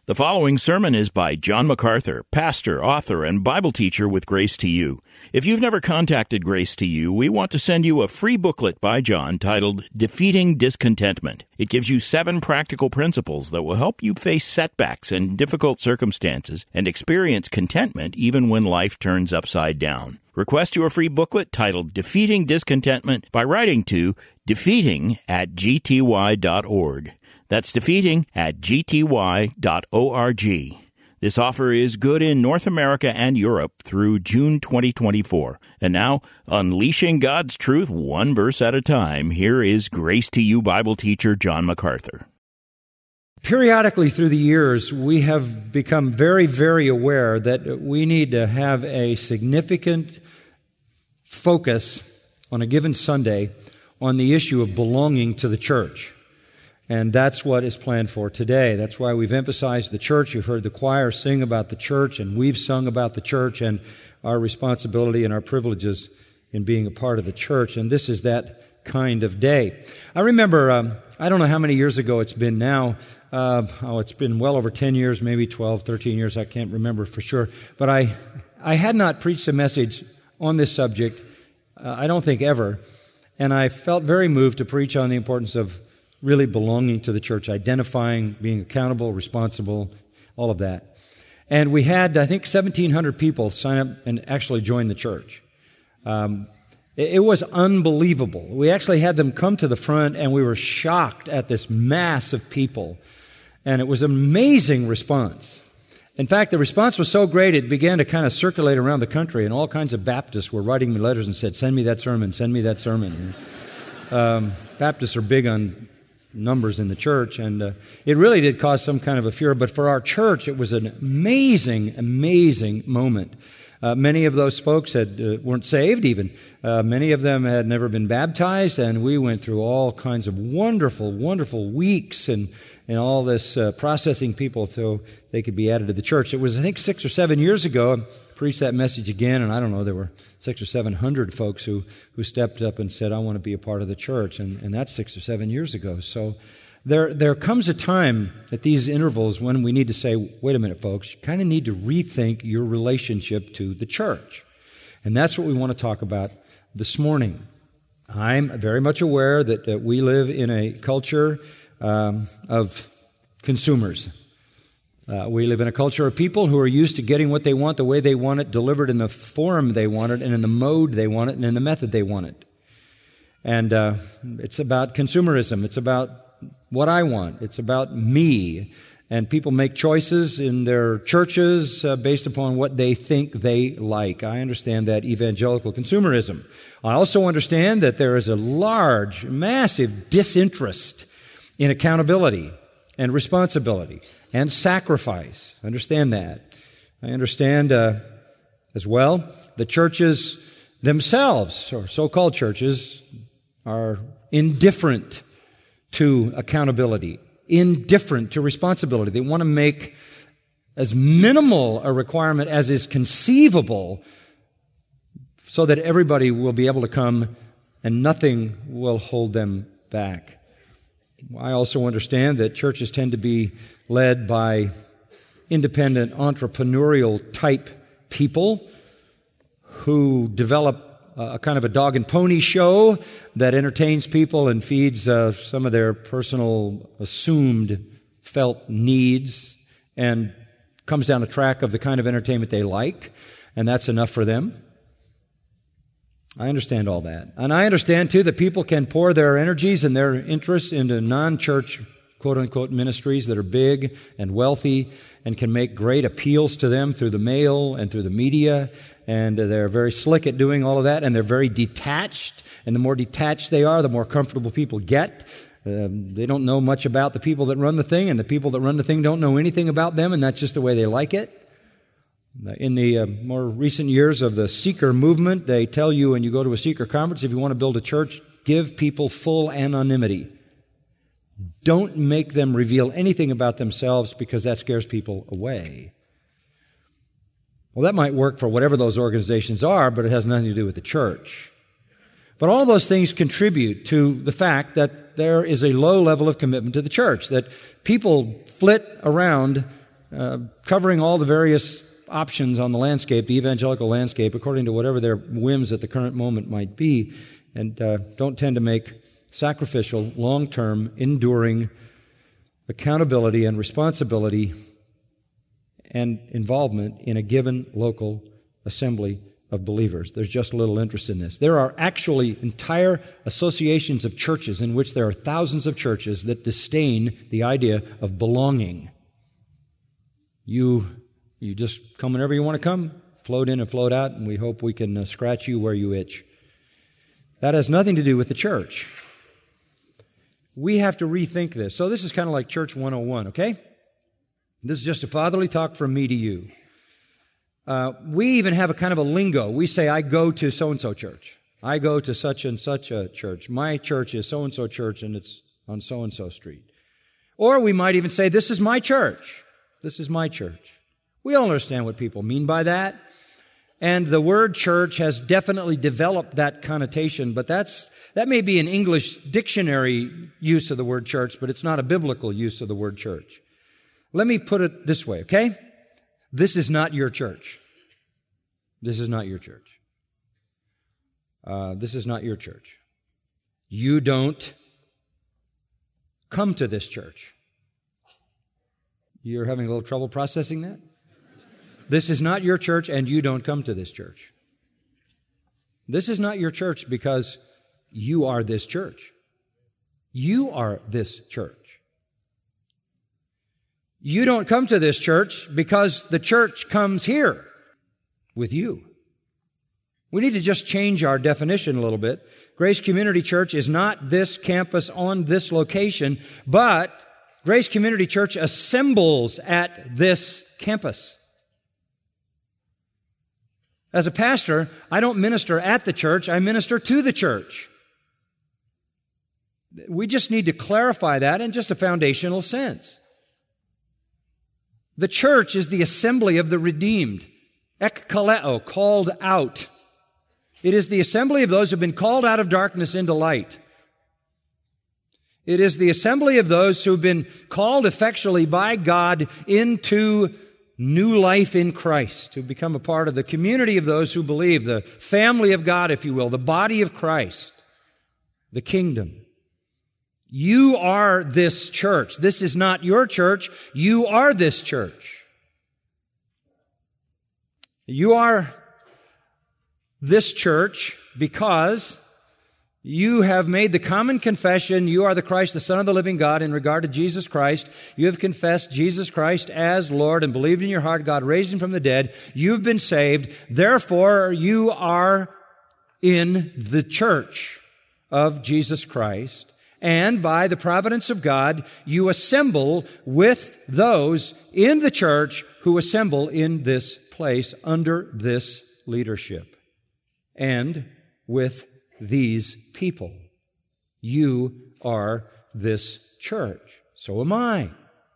The following sermon is by John MacArthur, pastor, author, and Bible teacher with Grace to You. If you've never contacted Grace to You, we want to send you a free booklet by John titled Defeating Discontentment. It gives you 7 practical principles that will help you face setbacks and difficult circumstances and experience contentment even when life turns upside down. Request your free booklet titled Defeating Discontentment by writing to defeating@gty.org. That's defeating@gty.org. This offer is good in North America and Europe through June 2024. And now, unleashing God's truth one verse at a time, here is Grace to You Bible teacher John MacArthur. Periodically through the years, we have become very, very aware that we need to have a significant focus on a given Sunday on the issue of belonging to the church. And that's what is planned for today. That's why we've emphasized the church. You've heard the choir sing about the church, and we've sung about the church and our responsibility and our privileges in being a part of the church. And this is that kind of day. I remember, I don't know how many years ago it's been now. It's been well over 10 years, maybe 12, 13 years. I can't remember for sure. But I had not preached a message on this subject, I don't think ever. And I felt very moved to preach on the importance of really belonging to the church, identifying, being accountable, responsible, all of that. And we had, I think, 1,700 people sign up and actually join the church. It was unbelievable. We actually had them come to the front, and we were shocked at this mass of people. And it was an amazing response. In fact, the response was so great, it began to kind of circulate around the country, and all kinds of Baptists were writing me letters and said, send me that sermon, send me that sermon. Baptists are big on numbers in the church, and it really did cause some kind of a furor. But for our church, it was an amazing, amazing moment. Many of those folks weren't saved even. Many of them had never been baptized, and we went through all kinds of wonderful, wonderful weeks and all this processing people till they could be added to the church. It was, I think, 6 or 7 years ago, I preached that message again, and I don't know, there were 600 or 700 folks who stepped up and said, I want to be a part of the church, and that's 6 or 7 years ago. So there comes a time at these intervals when we need to say, wait a minute, folks, you kind of need to rethink your relationship to the church. And that's what we want to talk about this morning. I'm very much aware that we live in a culture of consumers. We live in a culture of people who are used to getting what they want the way they want it, delivered in the form they want it, and in the mode they want it, and in the method they want it. And it's about consumerism. It's about what I want. It's about me. And people make choices in their churches based upon what they think they like. I understand that evangelical consumerism. I also understand that there is a large, massive disinterest in accountability and responsibility and sacrifice. I understand that. I understand as well the churches themselves, or so-called churches, are indifferent to accountability, indifferent to responsibility. They want to make as minimal a requirement as is conceivable so that everybody will be able to come and nothing will hold them back. I also understand that churches tend to be led by independent, entrepreneurial type people who develop a kind of a dog and pony show that entertains people and feeds some of their personal assumed felt needs and comes down the track of the kind of entertainment they like, and that's enough for them. I understand all that. And I understand, too, that people can pour their energies and their interests into non-church, quote-unquote, ministries that are big and wealthy and can make great appeals to them through the mail and through the media. And they're very slick at doing all of that, and they're very detached. And the more detached they are, the more comfortable people get. They don't know much about the people that run the thing, and the people that run the thing don't know anything about them, and that's just the way they like it. In the more recent years of the seeker movement, they tell you when you go to a seeker conference, if you want to build a church, give people full anonymity. Don't make them reveal anything about themselves because that scares people away. Well, that might work for whatever those organizations are, but it has nothing to do with the church. But all those things contribute to the fact that there is a low level of commitment to the church, that people flit around covering all the various options on the landscape, the evangelical landscape, according to whatever their whims at the current moment might be, and don't tend to make sacrificial, long-term, enduring accountability and responsibility and involvement in a given local assembly of believers. There's just little interest in this. There are actually entire associations of churches in which there are thousands of churches that disdain the idea of belonging. You just come whenever you want to come, float in and float out, and we hope we can scratch you where you itch. That has nothing to do with the church. We have to rethink this. So this is kind of like Church 101, okay? This is just a fatherly talk from me to you. We even have a kind of a lingo. We say, I go to so-and-so church. I go to such and such a church. My church is so-and-so church, and it's on so-and-so street. Or we might even say, this is my church. This is my church. We all understand what people mean by that. And the word church has definitely developed that connotation, but that may be an English dictionary use of the word church, but it's not a biblical use of the word church. Let me put it this way, okay? This is not your church. This is not your church. This is not your church. You don't come to this church. You're having a little trouble processing that? This is not your church, and you don't come to this church. This is not your church because you are this church. You are this church. You don't come to this church because the church comes here with you. We need to just change our definition a little bit. Grace Community Church is not this campus on this location, but Grace Community Church assembles at this campus. As a pastor, I don't minister at the church, I minister to the church. We just need to clarify that in just a foundational sense. The church is the assembly of the redeemed, ekkaleo, called out. It is the assembly of those who have been called out of darkness into light. It is the assembly of those who have been called effectually by God into new life in Christ, to become a part of the community of those who believe, the family of God, if you will, the body of Christ, the kingdom. You are this church. This is not your church. You are this church. You are this church because you have made the common confession, you are the Christ, the Son of the living God, in regard to Jesus Christ. You have confessed Jesus Christ as Lord and believed in your heart God raised him from the dead. You've been saved. Therefore, you are in the church of Jesus Christ. And by the providence of God, you assemble with those in the church who assemble in this place under this leadership. And with these people. You are this church. So am I.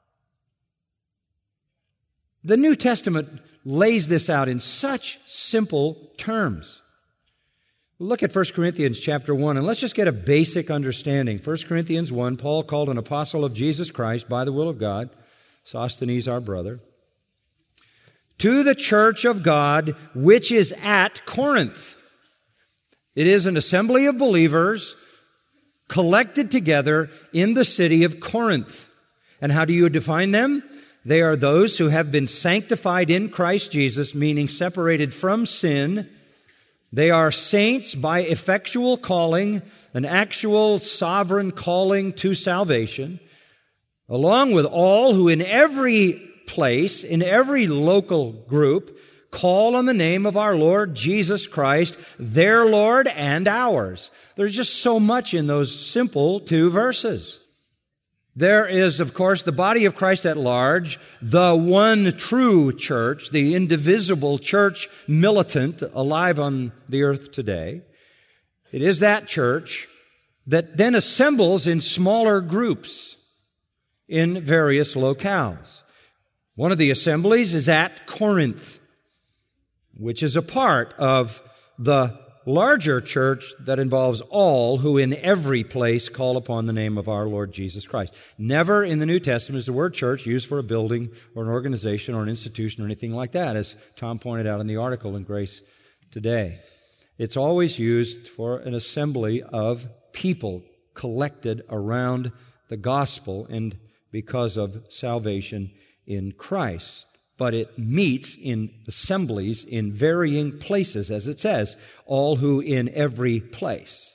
The New Testament lays this out in such simple terms. Look at 1 Corinthians chapter 1, and let's just get a basic understanding. 1 Corinthians 1, Paul, called an apostle of Jesus Christ by the will of God, Sosthenes our brother, to the church of God which is at Corinth. It is an assembly of believers collected together in the city of Corinth. And how do you define them? They are those who have been sanctified in Christ Jesus, meaning separated from sin. They are saints by effectual calling, an actual sovereign calling to salvation, along with all who in every place, in every local group, call on the name of our Lord Jesus Christ, their Lord and ours. There's just so much in those simple two verses. There is, of course, the body of Christ at large, the one true church, the indivisible church militant alive on the earth today. It is that church that then assembles in smaller groups in various locales. One of the assemblies is at Corinth, which is a part of the larger church that involves all who in every place call upon the name of our Lord Jesus Christ. Never in the New Testament is the word church used for a building or an organization or an institution or anything like that, as Tom pointed out in the article in Grace Today. It's always used for an assembly of people collected around the gospel and because of salvation in Christ. But it meets in assemblies in varying places, as it says, all who in every place.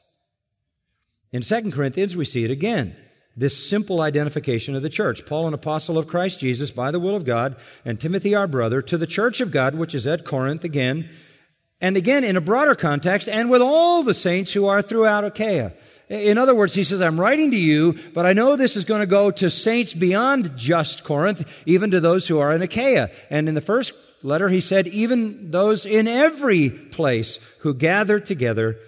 In 2 Corinthians, we see it again, this simple identification of the church. Paul, an apostle of Christ Jesus, by the will of God, and Timothy, our brother, to the church of God, which is at Corinth, again, and again in a broader context, and with all the saints who are throughout Achaia. In other words, he says, I'm writing to you, but I know this is going to go to saints beyond just Corinth, even to those who are in Achaia. And in the first letter, he said, even those in every place who gather together,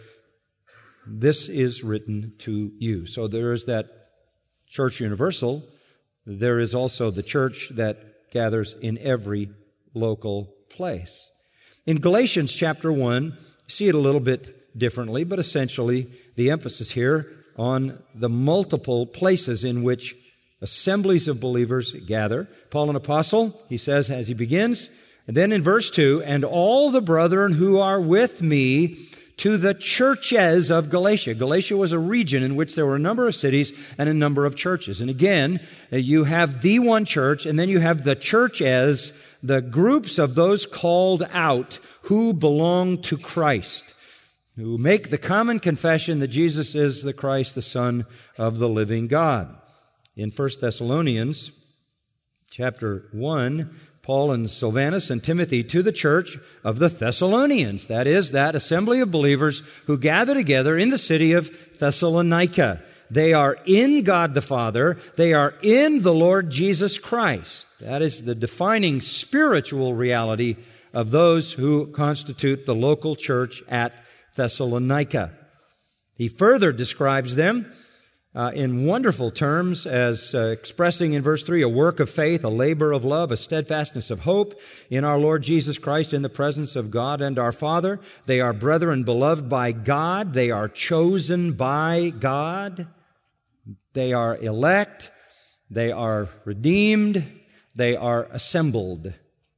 this is written to you. So there is that church universal. There is also the church that gathers in every local place. In Galatians chapter 1, you see it a little bit differently, but essentially the emphasis here on the multiple places in which assemblies of believers gather. Paul, an apostle, he says as he begins, and then in verse 2, and all the brethren who are with me to the churches of Galatia. Galatia was a region in which there were a number of cities and a number of churches. And again, you have the one church, and then you have the churches, the groups of those called out who belong to Christ, who make the common confession that Jesus is the Christ, the Son of the living God. In 1 Thessalonians chapter 1, Paul and Silvanus and Timothy to the church of the Thessalonians, that is, that assembly of believers who gather together in the city of Thessalonica. They are in God the Father. They are in the Lord Jesus Christ. That is the defining spiritual reality of those who constitute the local church at Thessalonica. He further describes them in wonderful terms as expressing in verse 3 a work of faith, a labor of love, a steadfastness of hope in our Lord Jesus Christ in the presence of God and our Father. They are brethren beloved by God. They are chosen by God. They are elect. They are redeemed. They are assembled.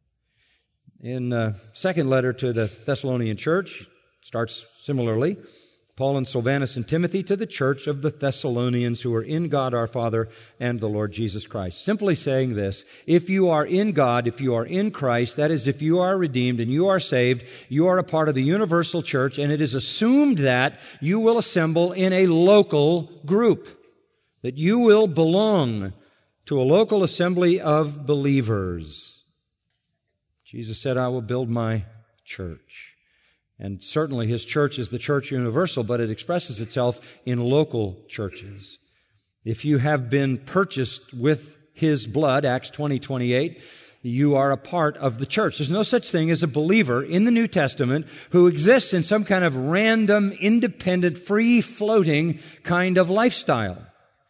In second letter to the Thessalonian church, starts similarly. Paul and Silvanus and Timothy to the church of the Thessalonians who are in God our Father and the Lord Jesus Christ. Simply saying this, if you are in God, if you are in Christ, that is, if you are redeemed and you are saved, you are a part of the universal church, and it is assumed that you will assemble in a local group, that you will belong to a local assembly of believers. Jesus said, I will build my church. And certainly His church is the church universal, but it expresses itself in local churches. If you have been purchased with His blood, Acts 20:28, you are a part of the church. There's no such thing as a believer in the New Testament who exists in some kind of random, independent, free-floating kind of lifestyle.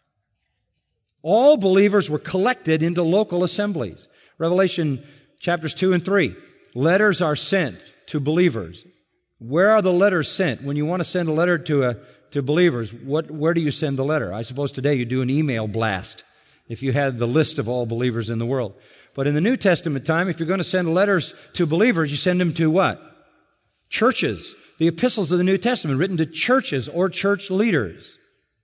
All believers were collected into local assemblies. Revelation chapters 2 and 3. Letters are sent to believers. Where are the letters sent? When you want to send a letter to believers, where do you send the letter? I suppose today you do an email blast if you had the list of all believers in the world. But in the New Testament time, if you're going to send letters to believers, you send them to what? Churches. The epistles of the New Testament written to churches or church leaders.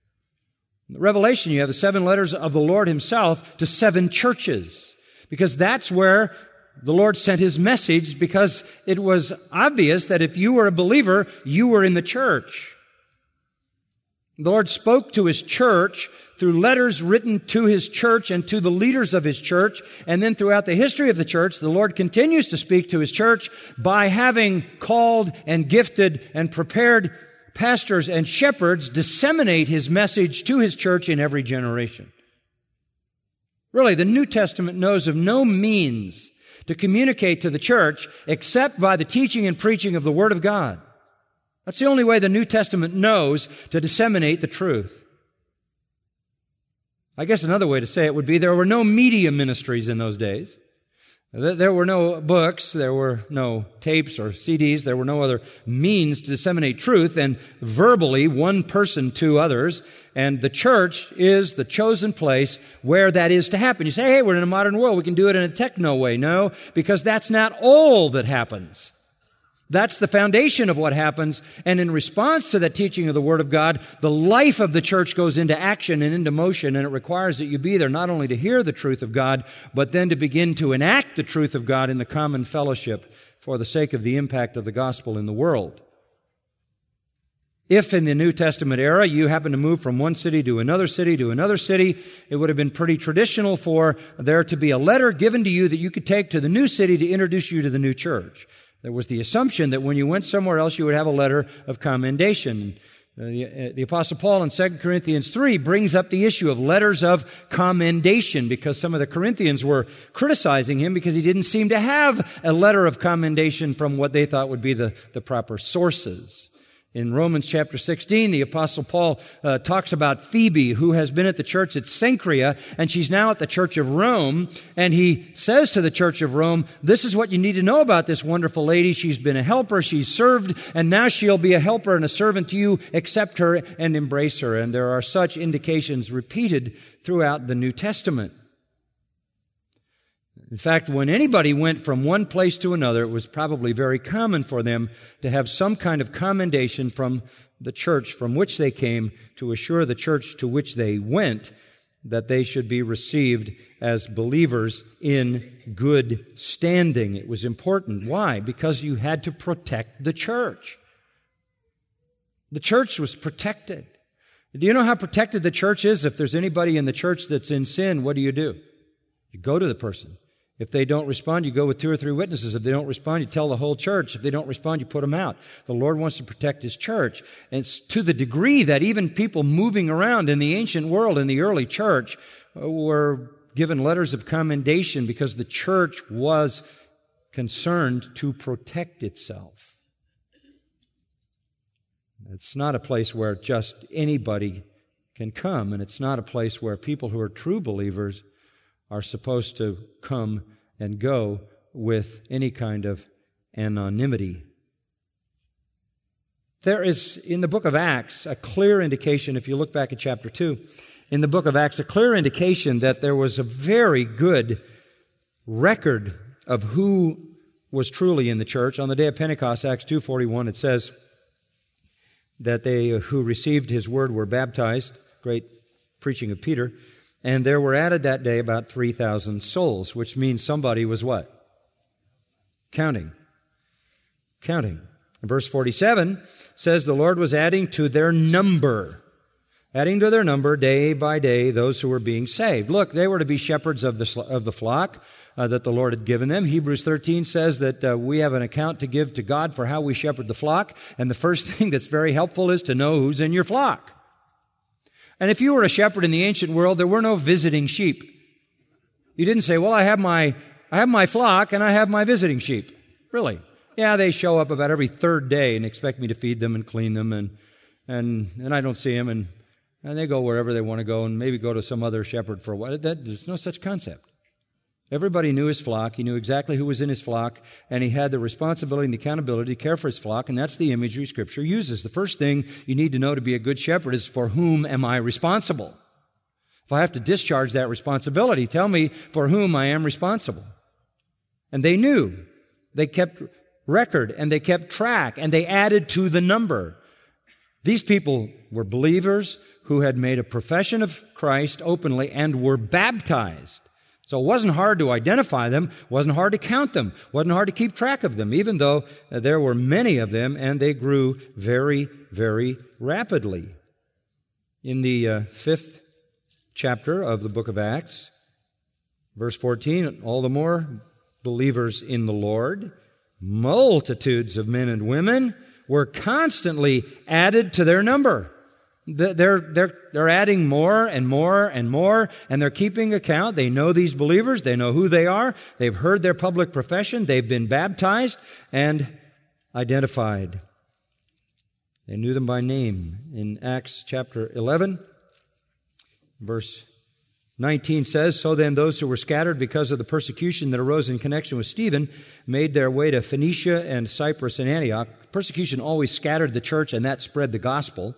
In Revelation, you have the 7 letters of the Lord Himself to 7 churches, because that's where the Lord sent His message, because it was obvious that if you were a believer, you were in the church. The Lord spoke to His church through letters written to His church and to the leaders of His church. And then throughout the history of the church, the Lord continues to speak to His church by having called and gifted and prepared pastors and shepherds disseminate His message to His church in every generation. Really, the New Testament knows of no means to communicate to the church except by the teaching and preaching of the Word of God. That's the only way the New Testament knows to disseminate the truth. I guess another way to say it would be there were no media ministries in those days. There were no books, there were no tapes or CDs, there were no other means to disseminate truth and verbally one person to others. And the church is the chosen place where that is to happen. You say, hey, we're in a modern world, we can do it in a techno way. No, because that's not all that happens. That's the foundation of what happens. And in response to that teaching of the Word of God, the life of the church goes into action and into motion, and it requires that you be there not only to hear the truth of God, but then to begin to enact the truth of God in the common fellowship for the sake of the impact of the gospel in the world. If in the New Testament era you happen to move from one city to another city, it would have been pretty traditional for there to be a letter given to you that you could take to the new city to introduce you to the new church. There was the assumption that when you went somewhere else, you would have a letter of commendation. The Apostle Paul in 2 Corinthians 3 brings up the issue of letters of commendation because some of the Corinthians were criticizing him because he didn't seem to have a letter of commendation from what they thought would be the proper sources. In Romans chapter 16, the Apostle Paul talks about Phoebe, who has been at the church at Cenchrea, and she's now at the church of Rome. And he says to the church of Rome, this is what you need to know about this wonderful lady. She's been a helper, she's served, and now she'll be a helper and a servant to you. Accept her and embrace her. And there are such indications repeated throughout the New Testament. In fact, when anybody went from one place to another, it was probably very common for them to have some kind of commendation from the church from which they came to assure the church to which they went that they should be received as believers in good standing. It was important. Why? Because you had to protect the church. The church was protected. Do you know how protected the church is? If there's anybody in the church that's in sin, what do? You go to the person. If they don't respond, you go with 2 or 3 witnesses. If they don't respond, you tell the whole church. If they don't respond, you put them out. The Lord wants to protect His church. And it's to the degree that even people moving around in the ancient world, in the early church, were given letters of commendation because the church was concerned to protect itself. It's not a place where just anybody can come, and it's not a place where people who are true believers are supposed to come and go with any kind of anonymity. There is, in the book of Acts, a clear indication, if you look back at chapter 2, in the book of Acts, a clear indication that there was a very good record of who was truly in the church. On the day of Pentecost, Acts 2:41, it says that they who received His word were baptized, great preaching of Peter, and there were added that day about 3,000 souls, which means somebody was what? Counting. And verse 47 says the Lord was adding to their number day by day those who were being saved. Look, they were to be shepherds of the flock that the Lord had given them. Hebrews 13 says that we have an account to give to God for how we shepherd the flock, and the first thing that's very helpful is to know who's in your flock. And if you were a shepherd in the ancient world, there were no visiting sheep. You didn't say, well, I have my flock and I have my visiting sheep. Really? Yeah, they show up about every third day and expect me to feed them and clean them, and I don't see them, and they go wherever they want to go and maybe go to some other shepherd for a while. There's no such concept. Everybody knew his flock. He knew exactly who was in his flock, and he had the responsibility and the accountability to care for his flock, and that's the imagery Scripture uses. The first thing you need to know to be a good shepherd is, for whom am I responsible? If I have to discharge that responsibility, tell me for whom I am responsible. And they knew. They kept record, and they kept track, and they added to the number. These people were believers who had made a profession of Christ openly and were baptized. So it wasn't hard to identify them, wasn't hard to count them, wasn't hard to keep track of them, even though there were many of them, and they grew very, very rapidly. In the 5th chapter of the book of Acts, verse 14, all the more believers in the Lord, multitudes of men and women were constantly added to their number. They're adding more and more and more, and they're keeping account. They know these believers. They know who they are. They've heard their public profession. They've been baptized and identified. They knew them by name. In Acts chapter 11, verse 19 says, "So then those who were scattered because of the persecution that arose in connection with Stephen made their way to Phoenicia and Cyprus and Antioch." Persecution always scattered the church, and that spread the gospel.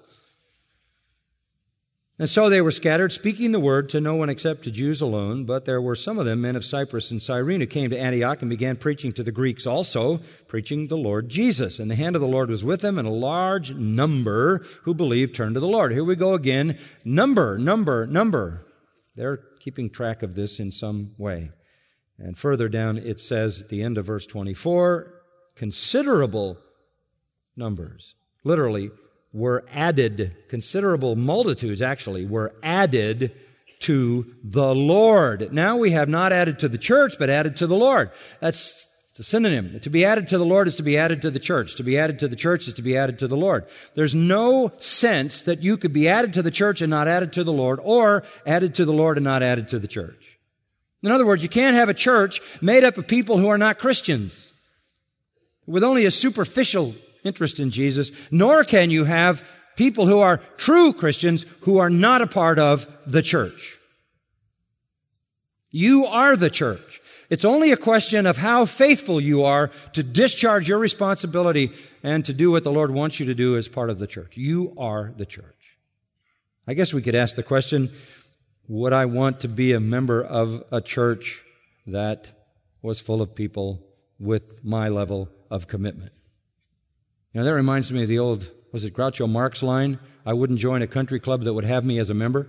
"And so they were scattered, speaking the word to no one except to Jews alone. But there were some of them, men of Cyprus and Cyrene, who came to Antioch and began preaching to the Greeks also, preaching the Lord Jesus. And the hand of the Lord was with them, and a large number who believed turned to the Lord." Here we go again. Number. They're keeping track of this in some way. And further down it says at the end of verse 24, considerable numbers. Literally, were added, considerable multitudes actually, were added to the Lord. Now we have not added to the church, but added to the Lord. It's a synonym. To be added to the Lord is to be added to the church. To be added to the church is to be added to the Lord. There's no sense that you could be added to the church and not added to the Lord, or added to the Lord and not added to the church. In other words, you can't have a church made up of people who are not Christians, with only a superficial interest in Jesus, nor can you have people who are true Christians who are not a part of the church. You are the church. It's only a question of how faithful you are to discharge your responsibility and to do what the Lord wants you to do as part of the church. You are the church. I guess we could ask the question, would I want to be a member of a church that was full of people with my level of commitment? You know, that reminds me of the old, was it Groucho Marx line? I wouldn't join a country club that would have me as a member.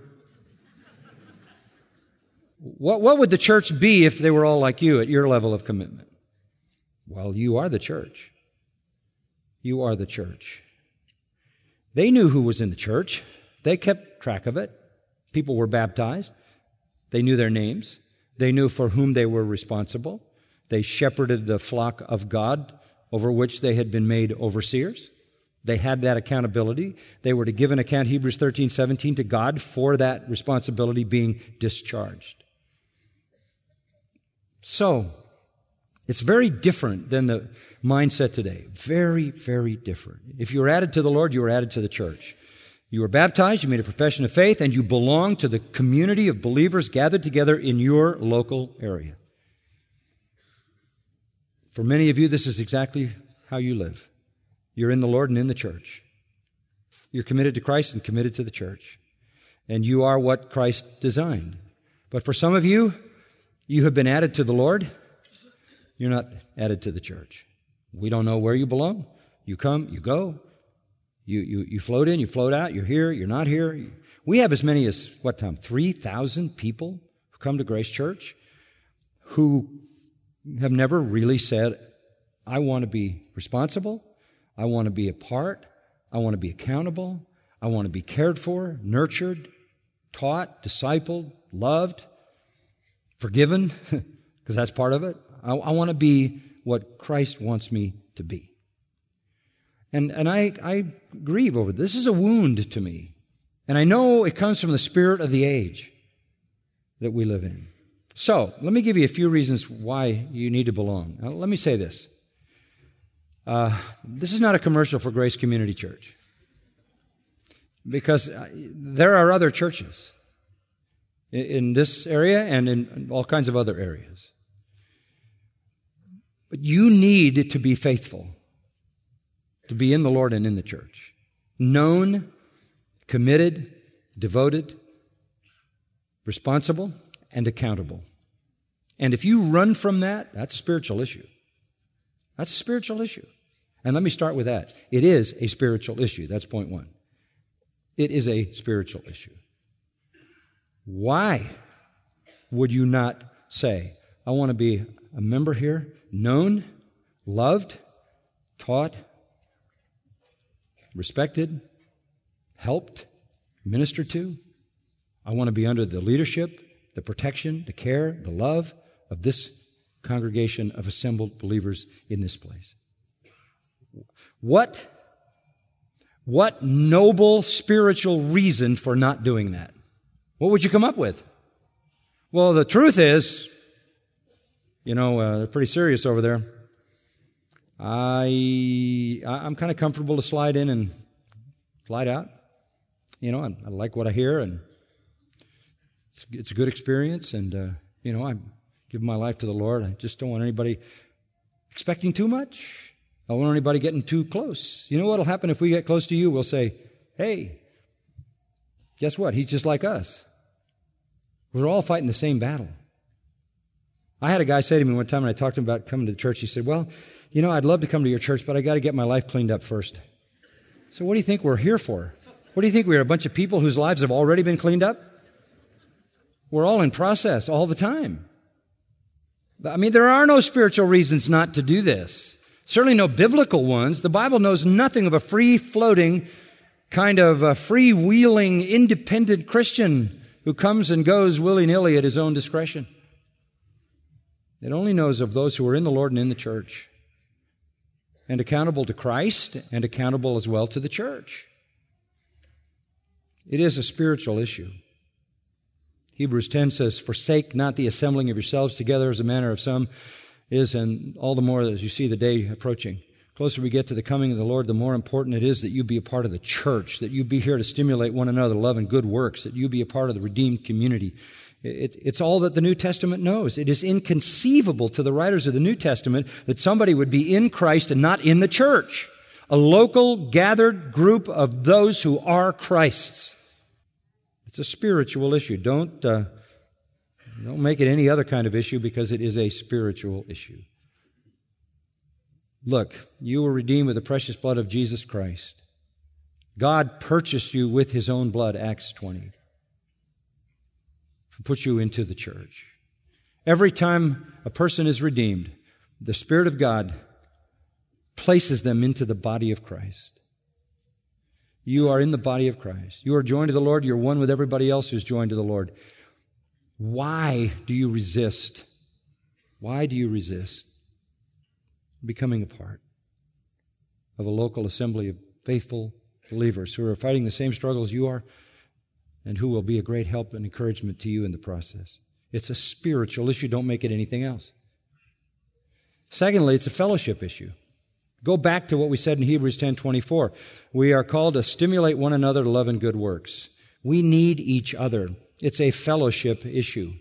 What would the church be if they were all like you at your level of commitment? Well, you are the church. You are the church. They knew who was in the church. They kept track of it. People were baptized. They knew their names. They knew for whom they were responsible. They shepherded the flock of God over which they had been made overseers. They had that accountability. They were to give an account, Hebrews 13:17, to God for that responsibility being discharged. So, it's very different than the mindset today. Very, very different. If you were added to the Lord, you were added to the church. You were baptized, you made a profession of faith, and you belong to the community of believers gathered together in your local area. For many of you, this is exactly how you live. You're in the Lord and in the church. You're committed to Christ and committed to the church. And you are what Christ designed. But for some of you, you have been added to the Lord. You're not added to the church. We don't know where you belong. You come, you go. You float in, you float out. You're here, you're not here. We have as many as, 3,000 people who come to Grace Church who have never really said, I want to be responsible. I want to be a part. I want to be accountable. I want to be cared for, nurtured, taught, discipled, loved, forgiven, because that's part of it. I want to be what Christ wants me to be. And I grieve over this. This is a wound to me. And I know it comes from the spirit of the age that we live in. So, let me give you a few reasons why you need to belong. Now, let me say this. This is not a commercial for Grace Community Church. Because there are other churches in this area and in all kinds of other areas. But you need to be faithful to be in the Lord and in the church. Known, committed, devoted, responsible, and accountable. And if you run from that, that's a spiritual issue. That's a spiritual issue. And let me start with that. It is a spiritual issue. That's point one. It is a spiritual issue. Why would you not say, I want to be a member here, known, loved, taught, respected, helped, ministered to? I want to be under the leadership, the protection, the care, the love of this congregation of assembled believers in this place. What noble spiritual reason for not doing that? What would you come up with? Well, the truth is, they're pretty serious over there. I'm kind of comfortable to slide in and slide out. I like what I hear, and It's a good experience, and, I'm giving my life to the Lord. I just don't want anybody expecting too much. I don't want anybody getting too close. You know what will happen if we get close to you? We'll say, hey, guess what? He's just like us. We're all fighting the same battle. I had a guy say to me one time when I talked to him about coming to the church, he said, well, I'd love to come to your church, but I got to get my life cleaned up first. So what do you think we're here for? What do you think? We're a bunch of people whose lives have already been cleaned up? We're all in process all the time. I mean, there are no spiritual reasons not to do this. Certainly no biblical ones. The Bible knows nothing of a free-floating, kind of a freewheeling, independent Christian who comes and goes willy-nilly at his own discretion. It only knows of those who are in the Lord and in the church, and accountable to Christ, and accountable as well to the church. It is a spiritual issue. Hebrews 10 says, forsake not the assembling of yourselves together as a manner of some is, and all the more as you see the day approaching. The closer we get to the coming of the Lord, the more important it is that you be a part of the church, that you be here to stimulate one another to love and good works, that you be a part of the redeemed community. It's all that the New Testament knows. It is inconceivable to the writers of the New Testament that somebody would be in Christ and not in the church. A local, gathered group of those who are Christ's. It's a spiritual issue. Don't make it any other kind of issue, because it is a spiritual issue. Look, you were redeemed with the precious blood of Jesus Christ. God purchased you with His own blood, Acts 20. Put you into the church. Every time a person is redeemed, the Spirit of God places them into the body of Christ. You are in the body of Christ. You are joined to the Lord. You're one with everybody else who's joined to the Lord. Why do you resist? Why do you resist becoming a part of a local assembly of faithful believers who are fighting the same struggles you are, and who will be a great help and encouragement to you in the process? It's a spiritual issue. Don't make it anything else. Secondly, it's a fellowship issue. Go back to what we said in Hebrews 10:24. We are called to stimulate one another to love and good works. We need each other. It's a fellowship issue.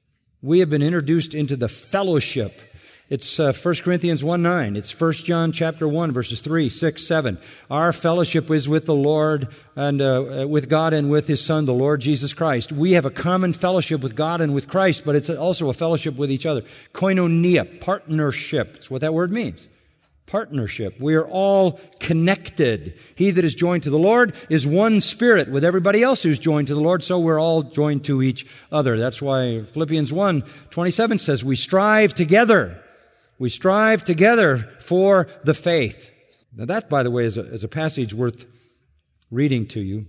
We have been introduced into the fellowship. It's 1 Corinthians 1:9. It's 1 John chapter 1, verses 3, 6, 7. Our fellowship is with the Lord and with God and with His Son, the Lord Jesus Christ. We have a common fellowship with God and with Christ, but it's also a fellowship with each other. Koinonia, partnership. That's what that word means. Partnership. We are all connected. He that is joined to the Lord is one spirit with everybody else who's joined to the Lord, so we're all joined to each other. That's why Philippians 1:27 says we strive together. We strive together for the faith. Now that, by the way, is a passage worth reading to you.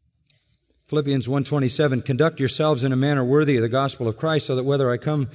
Philippians 1:27, conduct yourselves in a manner worthy of the gospel of Christ, so that whether I come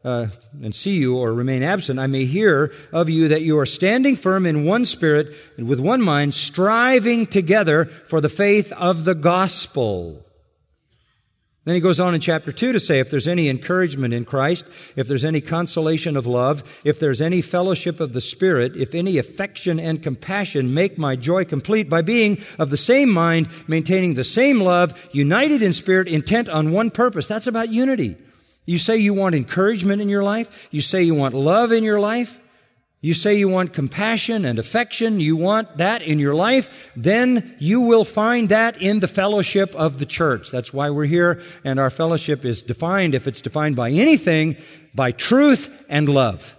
and see you or remain absent, I may hear of you that you are standing firm in one spirit and with one mind, striving together for the faith of the gospel. Then he goes on in chapter 2 to say, if there's any encouragement in Christ, if there's any consolation of love, if there's any fellowship of the Spirit, if any affection and compassion, make my joy complete by being of the same mind, maintaining the same love, united in spirit, intent on one purpose. That's about unity. You say you want encouragement in your life. You say you want love in your life. You say you want compassion and affection. You want that in your life. Then you will find that in the fellowship of the church. That's why we're here. And our fellowship is defined, if it's defined by anything, by truth and love.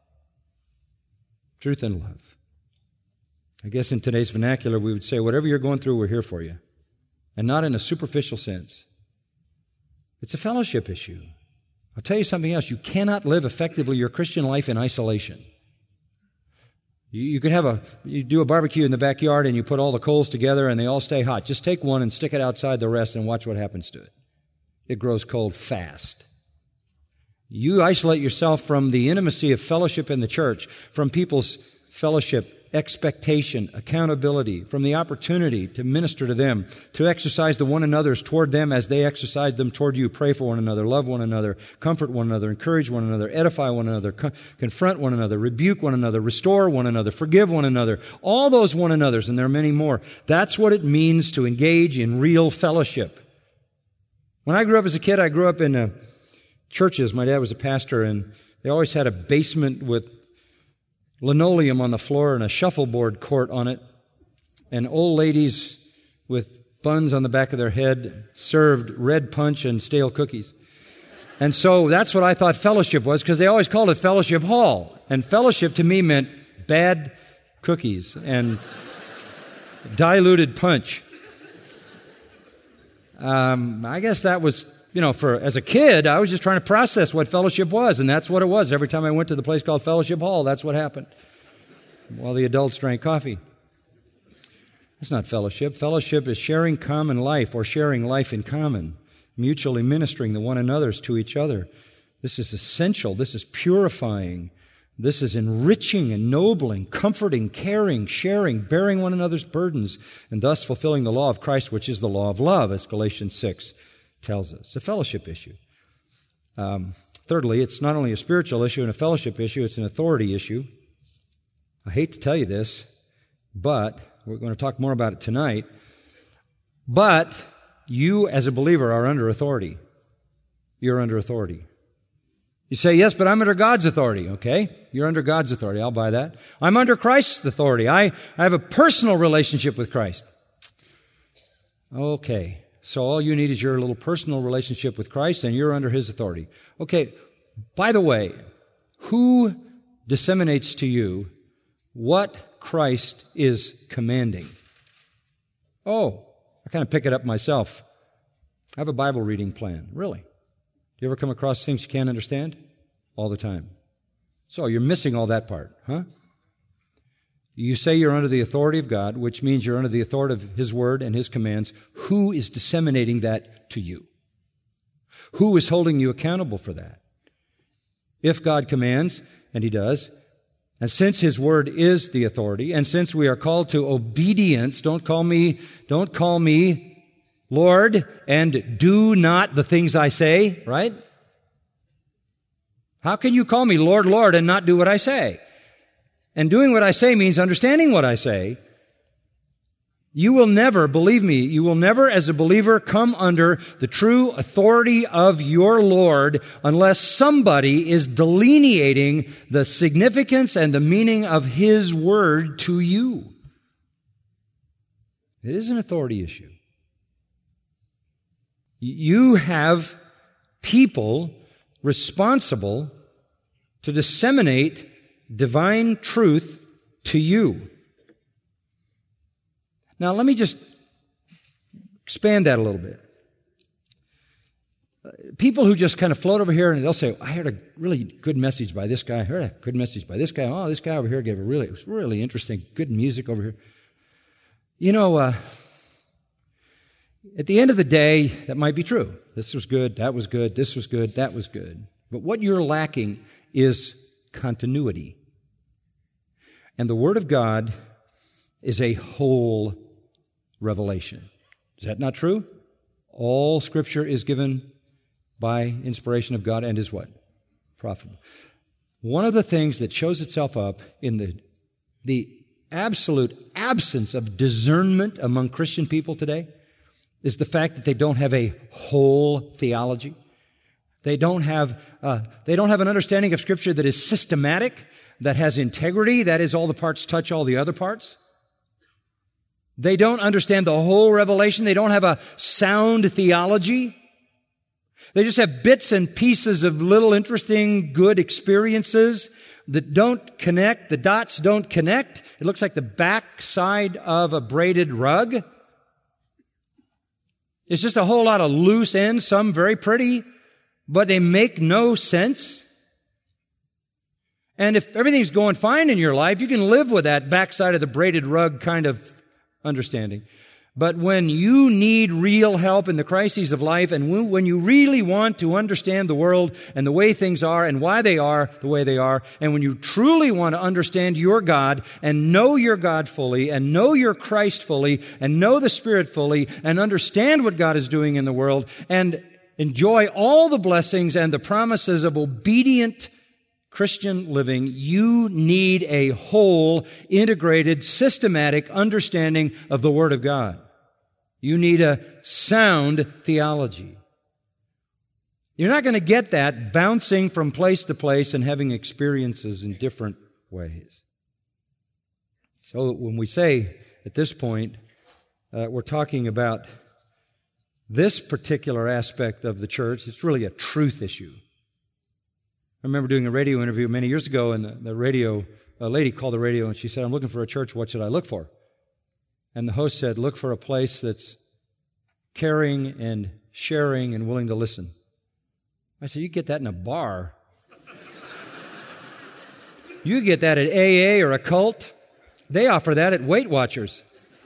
Truth and love. I guess in today's vernacular, we would say, whatever you're going through, we're here for you. And not in a superficial sense. It's a fellowship issue. I'll tell you something else. You cannot live effectively your Christian life in isolation. You could you do a barbecue in the backyard and you put all the coals together and they all stay hot. Just take one and stick it outside the rest and watch what happens to it. It grows cold fast. You isolate yourself from the intimacy of fellowship in the church, from people's fellowship, expectation, accountability, from the opportunity to minister to them, to exercise the one another's toward them as they exercise them toward you. Pray for one another, love one another, comfort one another, encourage one another, edify one another, confront one another, rebuke one another, restore one another, forgive one another. All those one another's, and there are many more. That's what it means to engage in real fellowship. When I grew up as a kid, I grew up in churches. My dad was a pastor, and they always had a basement with linoleum on the floor and a shuffleboard court on it, and old ladies with buns on the back of their head served red punch and stale cookies. And so that's what I thought fellowship was, because they always called it Fellowship Hall. And fellowship to me meant bad cookies and diluted punch. I guess that was, as a kid, I was just trying to process what fellowship was, and that's what it was. Every time I went to the place called Fellowship Hall, that's what happened, while the adults drank coffee. That's not fellowship. Fellowship is sharing common life, or sharing life in common, mutually ministering the one another's to each other. This is essential. This is purifying. This is enriching, ennobling, comforting, caring, sharing, bearing one another's burdens, and thus fulfilling the law of Christ, which is the law of love, as Galatians 6 tells us. It's a fellowship issue. Thirdly, it's not only a spiritual issue and a fellowship issue, it's an authority issue. I hate to tell you this, but we're going to talk more about it tonight. But you, as a believer, are under authority. You're under authority. You say, yes, but I'm under God's authority. Okay, you're under God's authority. I'll buy that. I'm under Christ's authority. I have a personal relationship with Christ. Okay, so all you need is your little personal relationship with Christ, and you're under His authority. Okay, by the way, who disseminates to you what Christ is commanding? Oh, I kind of pick it up myself. I have a Bible reading plan. Really? Do you ever come across things you can't understand? All the time. So you're missing all that part, huh? You say you're under the authority of God, which means you're under the authority of His Word and His commands. Who is disseminating that to you? Who is holding you accountable for that? If God commands, and He does, and since His Word is the authority, and since we are called to obedience, don't call me Lord, and do not the things I say, right? How can you call me Lord, Lord, and not do what I say? And doing what I say means understanding what I say. You will never, believe me, you will never as a believer come under the true authority of your Lord unless somebody is delineating the significance and the meaning of His Word to you. It is an authority issue. You have people responsible to disseminate divine truth to you. Now, let me just expand that a little bit. People who just kind of float over here and they'll say, I heard a really good message by this guy. I heard a good message by this guy. Oh, this guy over here gave it was really interesting, good music over here. At the end of the day, that might be true. This was good, that was good, this was good, that was good. But what you're lacking is continuity. And the Word of God is a whole revelation. Is that not true? All Scripture is given by inspiration of God and is what? Profitable. One of the things that shows itself up in the absolute absence of discernment among Christian people today is the fact that they don't have a whole theology. They don't have an understanding of Scripture that is systematic, that has integrity, that is, all the parts touch all the other parts. They don't understand the whole revelation. They don't have a sound theology. They just have bits and pieces of little interesting, good experiences that don't connect. The dots don't connect. It looks like the backside of a braided rug. It's just a whole lot of loose ends, some very pretty, but they make no sense. And if everything's going fine in your life, you can live with that backside of the braided rug kind of understanding. But when you need real help in the crises of life, and when you really want to understand the world and the way things are and why they are the way they are, and when you truly want to understand your God and know your God fully and know your Christ fully and know the Spirit fully and understand what God is doing in the world and enjoy all the blessings and the promises of obedient Christian living, you need a whole, integrated, systematic understanding of the Word of God. You need a sound theology. You're not going to get that bouncing from place to place and having experiences in different ways. So when we say at this point, we're talking about this particular aspect of the church, it's really a truth issue. I remember doing a radio interview many years ago, and a lady called the radio and she said, "I'm looking for a church. What should I look for?" And the host said, "Look for a place that's caring and sharing and willing to listen." I said, "You get that in a bar. You get that at AA or a cult. They offer that at Weight Watchers."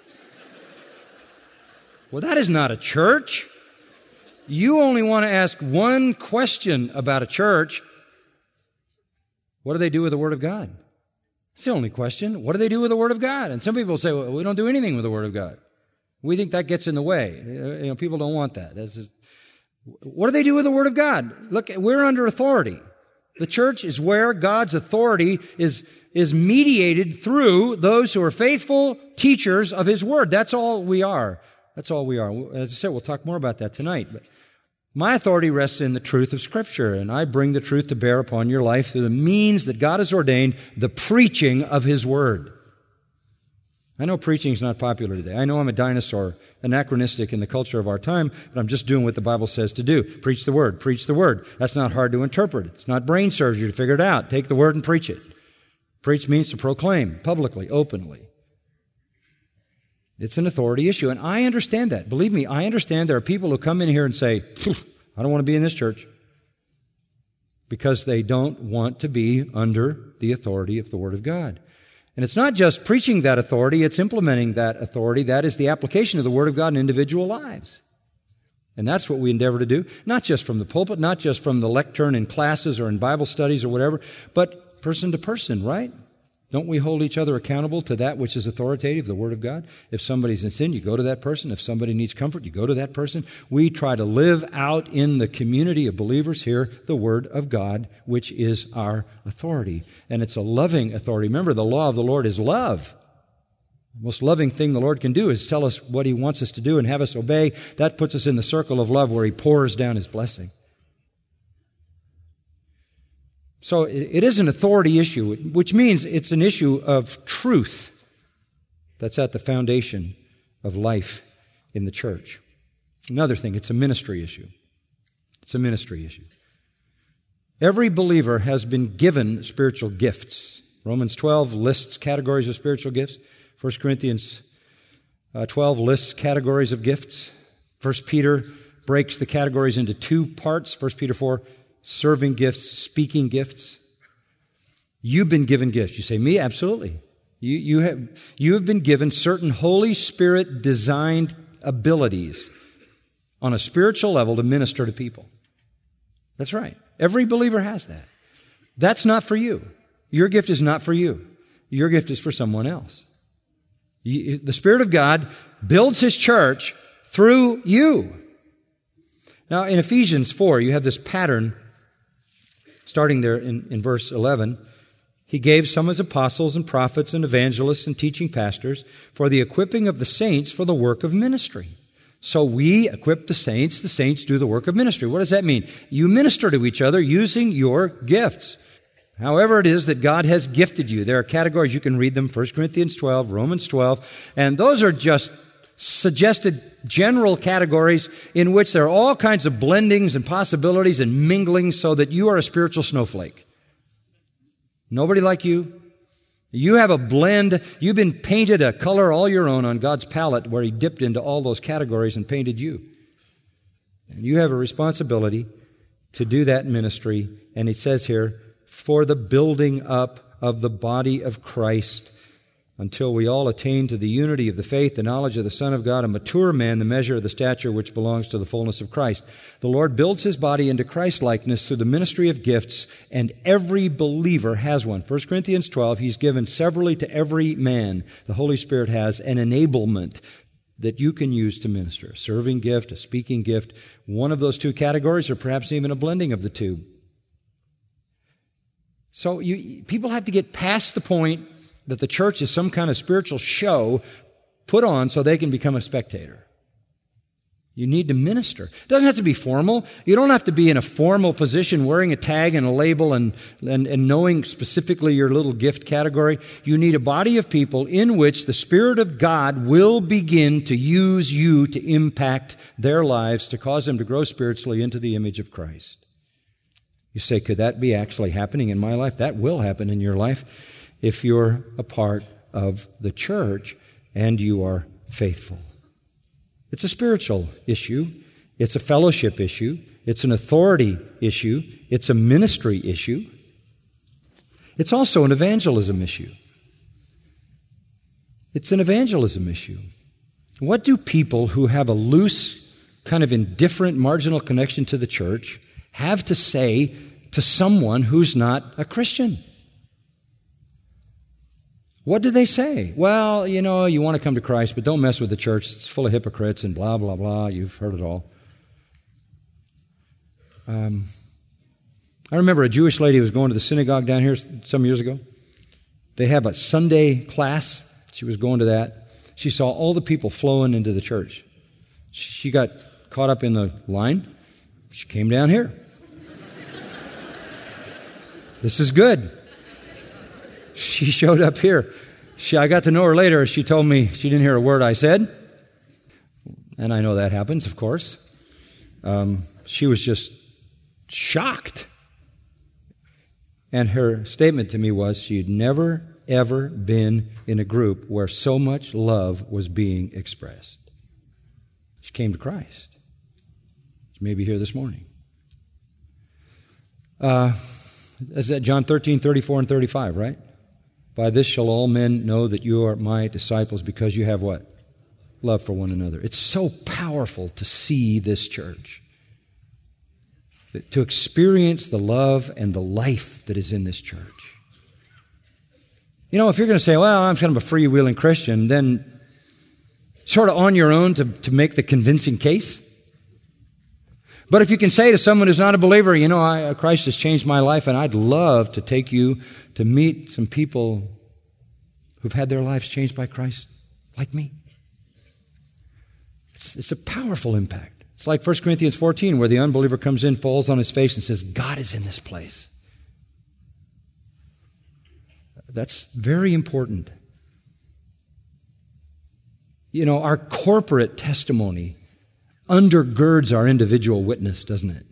Well, that is not a church. You only want to ask one question about a church. What do they do with the Word of God? It's the only question. What do they do with the Word of God? And some people say, well, we don't do anything with the Word of God. We think that gets in the way. People don't want that. What do they do with the Word of God? Look, we're under authority. The church is where God's authority is mediated through those who are faithful teachers of His Word. That's all we are. That's all we are. As I said, we'll talk more about that tonight. But my authority rests in the truth of Scripture, and I bring the truth to bear upon your life through the means that God has ordained, the preaching of His Word. I know preaching is not popular today. I know I'm a dinosaur, anachronistic in the culture of our time, but I'm just doing what the Bible says to do. Preach the Word. Preach the Word. That's not hard to interpret. It's not brain surgery to figure it out. Take the Word and preach it. Preach means to proclaim publicly, openly. It's an authority issue, and I understand that. Believe me, I understand there are people who come in here and say, "I don't want to be in this church," because they don't want to be under the authority of the Word of God. And it's not just preaching that authority, it's implementing that authority. That is the application of the Word of God in individual lives. And that's what we endeavor to do, not just from the pulpit, not just from the lectern in classes or in Bible studies or whatever, but person to person, right? Don't we hold each other accountable to that which is authoritative, the Word of God? If somebody's in sin, you go to that person. If somebody needs comfort, you go to that person. We try to live out in the community of believers here the Word of God, which is our authority. And it's a loving authority. Remember, the law of the Lord is love. The most loving thing the Lord can do is tell us what He wants us to do and have us obey. That puts us in the circle of love where He pours down His blessing. So it is an authority issue, which means it's an issue of truth that's at the foundation of life in the church. Another thing, it's a ministry issue. It's a ministry issue. Every believer has been given spiritual gifts. Romans 12 lists categories of spiritual gifts. 1 Corinthians 12 lists categories of gifts. 1 Peter breaks the categories into two parts. 1 Peter 4, serving gifts, speaking gifts. You've been given gifts. You say, me? Absolutely. You have been given certain Holy Spirit designed abilities on a spiritual level to minister to people. That's right. Every believer has that. That's not for you. Your gift is not for you. Your gift is for someone else. The Spirit of God builds His church through you. Now, in Ephesians 4, you have this pattern starting there in verse 11. He gave some as apostles and prophets and evangelists and teaching pastors for the equipping of the saints for the work of ministry. So we equip the saints do the work of ministry. What does that mean? You minister to each other using your gifts. However it is that God has gifted you. There are categories, you can read them, 1 Corinthians 12, Romans 12, and those are just suggested general categories in which there are all kinds of blendings and possibilities and minglings so that you are a spiritual snowflake. Nobody like you. You have a blend. You've been painted a color all your own on God's palette where He dipped into all those categories and painted you. And you have a responsibility to do that ministry. And it says here, for the building up of the body of Christ, until we all attain to the unity of the faith, the knowledge of the Son of God, a mature man, the measure of the stature which belongs to the fullness of Christ. The Lord builds His body into Christ-likeness through the ministry of gifts, and every believer has one. 1 Corinthians 12, He's given severally to every man. The Holy Spirit has an enablement that you can use to minister. A serving gift, a speaking gift, one of those two categories, or perhaps even a blending of the two. So people have to get past the point that the church is some kind of spiritual show put on so they can become a spectator. You need to minister. It doesn't have to be formal. You don't have to be in a formal position wearing a tag and a label and knowing specifically your little gift category. You need a body of people in which the Spirit of God will begin to use you to impact their lives, to cause them to grow spiritually into the image of Christ. You say, could that be actually happening in my life? That will happen in your life if you're a part of the church and you are faithful. It's a spiritual issue. It's a fellowship issue. It's an authority issue. It's a ministry issue. It's also an evangelism issue. It's an evangelism issue. What do people who have a loose, kind of indifferent, marginal connection to the church have to say to someone who's not a Christian? What do they say? Well, you know, you want to come to Christ, but don't mess with the church. It's full of hypocrites and blah, blah, blah. You've heard it all. I remember a Jewish lady who was going to the synagogue down here some years ago. They have a Sunday class. She was going to that. She saw all the people flowing into the church. She got caught up in the line. She came down here. This is good. She showed up here. I got to know her later. She told me she didn't hear a word I said. And I know that happens, of course. She was just shocked. And her statement to me was she had never, ever been in a group where so much love was being expressed. She came to Christ. She may be here this morning. Is that John 13, 34 and 35, right? By this shall all men know that you are my disciples, because you have what? Love for one another. It's so powerful to see this church, to experience the love and the life that is in this church. You know, if you're going to say, well, I'm kind of a freewheeling Christian, then sort of on your own to make the convincing case. But if you can say to someone who's not a believer, you know, Christ has changed my life, and I'd love to take you to meet some people who've had their lives changed by Christ, like me. It's a powerful impact. It's like 1 Corinthians 14, where the unbeliever comes in, falls on his face, and says, God is in this place. That's very important. You know, our corporate testimony undergirds our individual witness, doesn't it?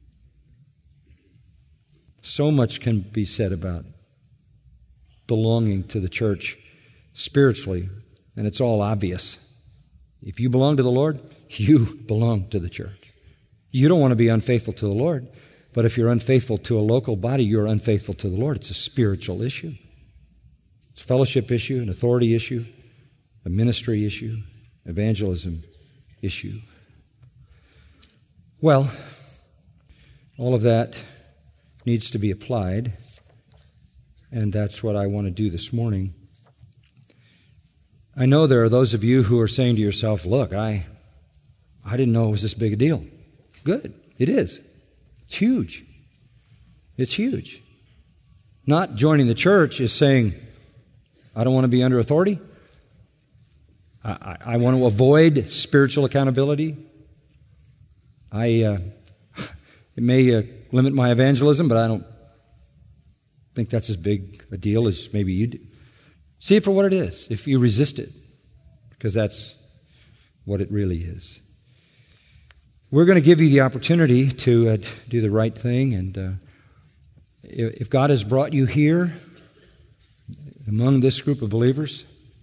So much can be said about belonging to the church spiritually, and it's all obvious. If you belong to the Lord, you belong to the church. You don't want to be unfaithful to the Lord, but if you're unfaithful to a local body, you're unfaithful to the Lord. It's a spiritual issue. It's a fellowship issue, an authority issue, a ministry issue, evangelism issue. Well, all of that needs to be applied, and that's what I want to do this morning. I know there are those of you who are saying to yourself, look, I didn't know it was this big a deal. Good. It is. It's huge. It's huge. Not joining the church is saying, I don't want to be under authority. I want to avoid spiritual accountability. It may limit my evangelism, but I don't think that's as big a deal as maybe you do. See it for what it is, if you resist it, because that's what it really is. We're going to give you the opportunity to do the right thing, and if God has brought you here among this group of believers,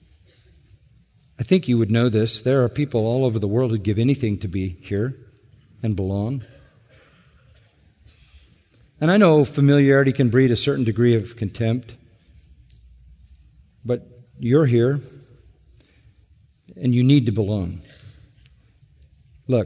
I think you would know this. There are people all over the world who'd give anything to be here and belong. And I know familiarity can breed a certain degree of contempt, but you're here and you need to belong. Look,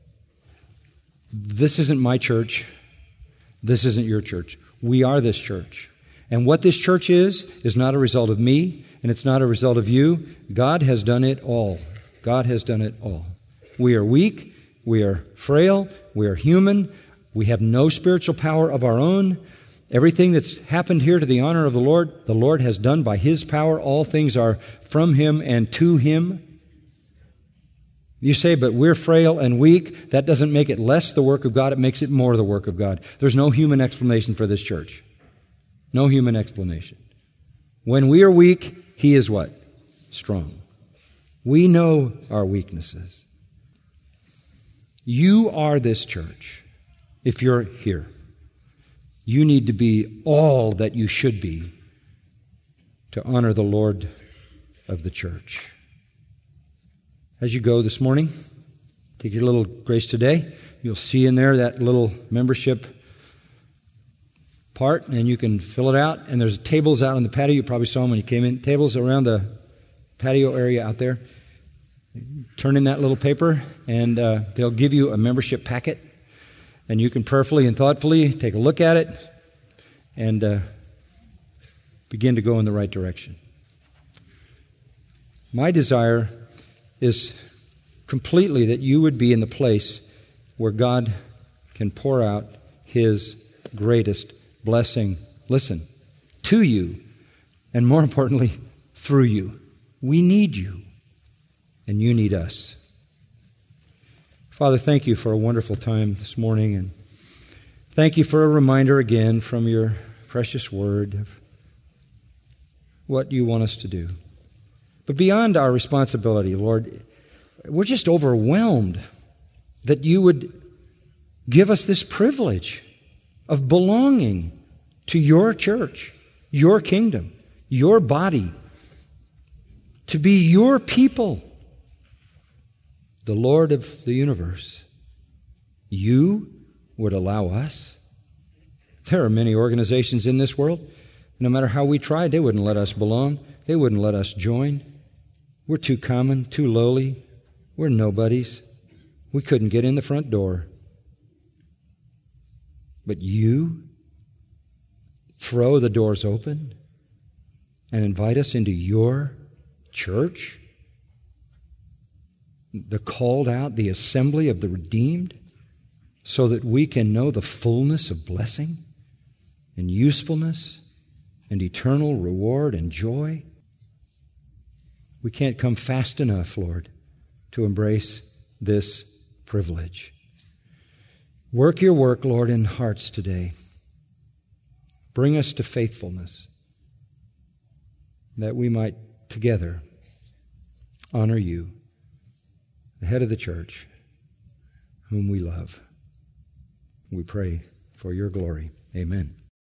this isn't my church. This isn't your church. We are this church. And what this church is not a result of me, and it's not a result of you. God has done it all. God has done it all. We are weak. We are frail. We are human. We have no spiritual power of our own. Everything that's happened here to the honor of the Lord has done by His power. All things are from Him and to Him. You say, but we're frail and weak. That doesn't make it less the work of God. It makes it more the work of God. There's no human explanation for this church. No human explanation. When we are weak, He is what? Strong. We know our weaknesses. You are this church. If you're here, you need to be all that you should be to honor the Lord of the church. As you go this morning, take your little Grace Today. You'll see in there that little membership part, and you can fill it out. And there's tables out on the patio. You probably saw them when you came in. Tables around the patio area out there. Turn in that little paper, and they'll give you a membership packet. And you can prayerfully and thoughtfully take a look at it and begin to go in the right direction. My desire is completely that you would be in the place where God can pour out His greatest blessing, listen, to you, and more importantly, through you. We need you, and you need us. Father, thank you for a wonderful time this morning, and thank you for a reminder again from your precious word of what you want us to do. But beyond our responsibility, Lord, we're just overwhelmed that you would give us this privilege of belonging to your church, your kingdom, your body, to be your people, the Lord of the universe. You would allow us. There are many organizations in this world. No matter how we tried, they wouldn't let us belong. They wouldn't let us join. We're too common, too lowly. We're nobodies. We couldn't get in the front door. But you throw the doors open and invite us into your church, the called out, the assembly of the redeemed, so that we can know the fullness of blessing and usefulness and eternal reward and joy. We can't come fast enough, Lord, to embrace this privilege. Work your work, Lord, in hearts today. Bring us to faithfulness, that we might together honor you, the head of the church, whom we love. We pray for your glory. Amen.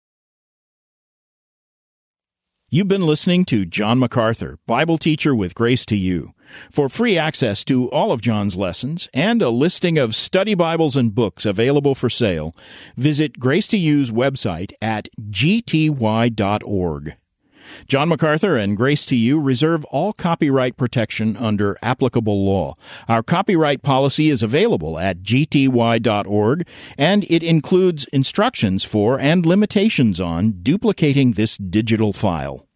You've been listening to John MacArthur, Bible teacher with Grace to You. For free access to all of John's lessons and a listing of study Bibles and books available for sale, visit Grace to You's website at gty.org. John MacArthur and Grace to You reserve all copyright protection under applicable law. Our copyright policy is available at gty.org, and it includes instructions for and limitations on duplicating this digital file.